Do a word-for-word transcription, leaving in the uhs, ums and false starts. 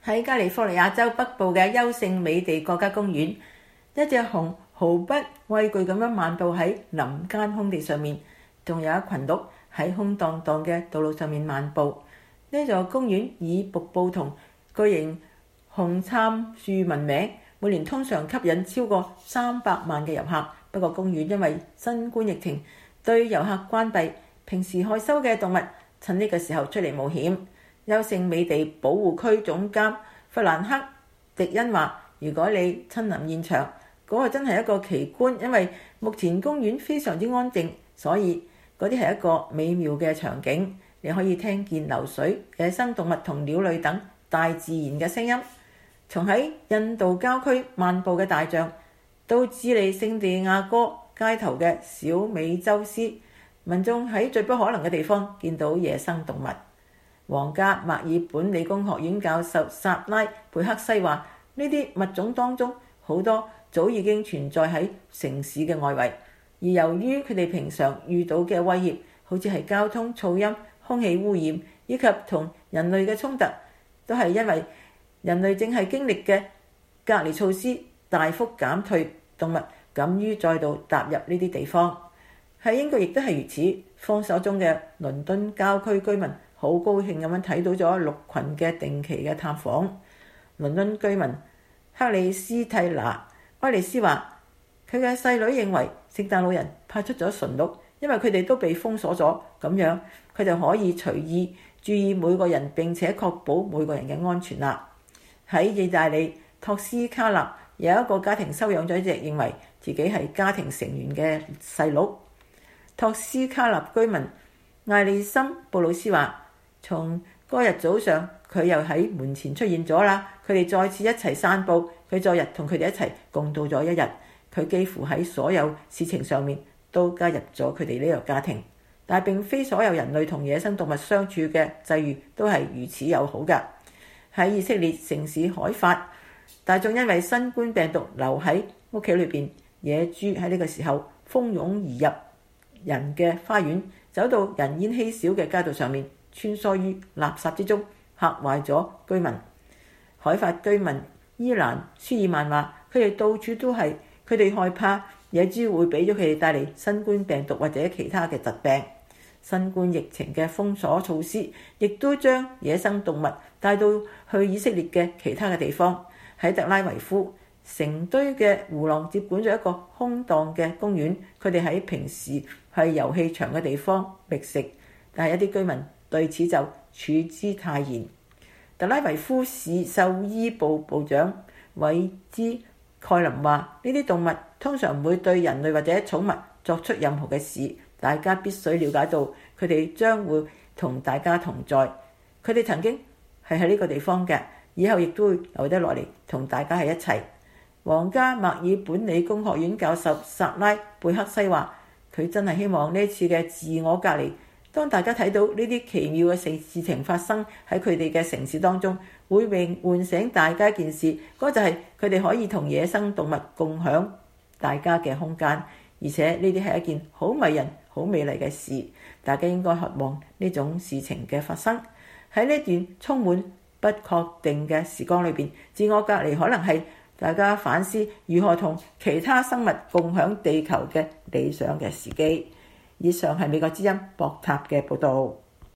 喺加利福尼亞州北部嘅優勝美地國家公園，一隻熊毫不畏懼咁樣漫步喺林間空地上面，仲有一群鹿喺空蕩蕩嘅道路上面漫步。呢座公園以瀑布同巨型紅杉樹聞名，每年通常吸引超過三百萬嘅遊客。不過公園因為新冠疫情對遊客關閉，平時害羞嘅動物趁呢個時候出嚟冒險。優勝美地保護區總監弗蘭克迪恩話，如果你親臨現場，嗰個真係一個奇觀，因為目前公園非常之安靜，所以嗰啲係一個美妙嘅場景。你可以聽見流水、野生動物同鳥類等大自然嘅聲音。從喺印度郊區漫步嘅大象，到智利聖地亞哥街頭嘅小美洲獅，民眾喺最不可能嘅地方見到野生動物。皇家墨爾本理工學院教授薩拉貝克西話，呢啲物種當中好多早已經存在喺城市嘅外圍，而由於佢哋平常遇到嘅威脅，好似係交通、噪音、空氣污染以及同人類嘅衝突，都係因為人類正係經歷嘅隔離措施大幅減退，動物敢於再度踏入呢啲地方。喺英國亦都係如此，封鎖中嘅倫敦郊區居民好高興咁樣睇到咗鹿群嘅定期嘅探訪。倫敦居民克里斯蒂娜威利斯話，佢嘅細女認為聖誕老人派出咗馴鹿，因為佢哋都被封鎖咗，咁樣佢就可以隨意注意每個人，並且確保每個人嘅安全啦。喺意大利托斯卡納有一個家庭收養咗一隻認為自己係家庭成員嘅細鹿。托斯卡納居民艾利森布魯斯話，從嗰日早上佢又喺門前出現咗啦，佢哋再次一齊散步，佢昨日同佢哋一齊共度咗一日，佢幾乎喺所有事情上面都加入咗佢哋呢個家庭。但係並非所有人類同野生動物相處嘅際遇都係如此友好㗎。喺以色列城市海法，大眾因為新冠病毒留喺屋企裏邊，野豬喺呢個時候蜂擁而入人嘅花園，走到人煙稀少嘅街道上面，穿梭於垃圾之中，嚇壞咗居民。海法居民伊蘭舒爾曼話，佢哋到處都係，佢哋害怕野豬會俾咗佢哋帶嚟新冠病毒或者其他嘅疾病。新冠疫情嘅封鎖措施亦都將野生動物帶到去以色列嘅其他嘅地方。喺特拉維夫，成堆嘅胡狼接管咗一個空蕩嘅公園，佢哋喺平時係遊戲場嘅地方覓食，但係一啲居民對此就處之泰然。特拉維夫市獸醫部部長韋茲蓋林話，呢啲動物通常唔會對人類或者寵物作出任何嘅事，大家必須了解到佢哋將會同大家同在，佢哋曾經係喺呢個地方嘅，以後亦都會留得落嚟同大家喺一齊。皇家墨爾本理工學院教授薩拉貝克西話，佢真係希望呢次嘅自我隔離，當大家睇到呢啲奇妙嘅事事情發生喺佢哋嘅城市當中，會令喚醒大家一件事，嗰就係佢哋可以同野生動物共享大家嘅空間，而且呢啲係一件好迷人、好美麗嘅事，大家應該渴望呢種事情嘅發生。喺呢段充滿不確定嘅時光裏邊，自我隔離可能係大家反思如何同其他生物共享地球嘅理想嘅時機。以上係美國之音博塔嘅報導。